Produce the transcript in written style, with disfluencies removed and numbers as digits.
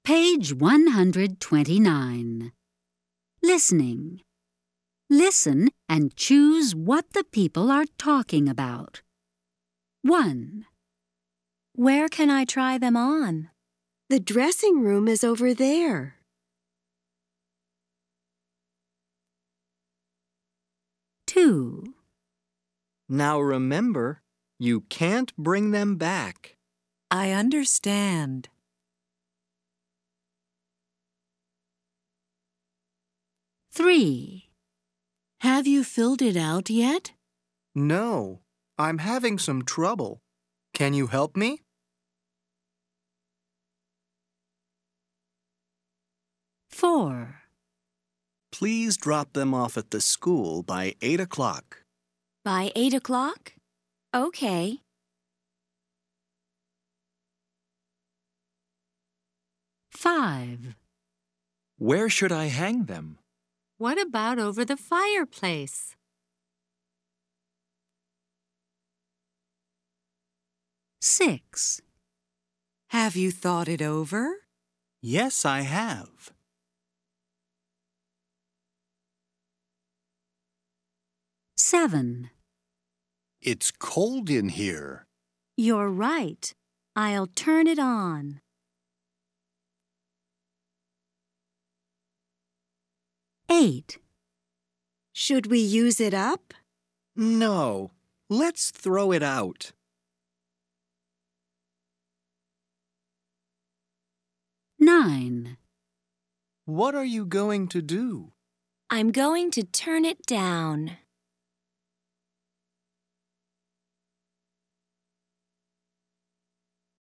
Page 129. Listening. Listen and choose what the people are talking about. 1. Where can I try them on? The dressing room is over there. 2. Now remember, you can't bring them back. I understand. 3. Have you filled it out yet? No, I'm having some trouble. Can you help me? 4. Please drop them off at the school by 8 o'clock. By 8 o'clock? Okay. 5. Where should I hang them? What about over the fireplace? 6. Have you thought it over? Yes, I have. 7. It's cold in here. You're right. I'll turn it on. 8. Should we use it up? No, let's throw it out. 9. What are you going to do? I'm going to turn it down.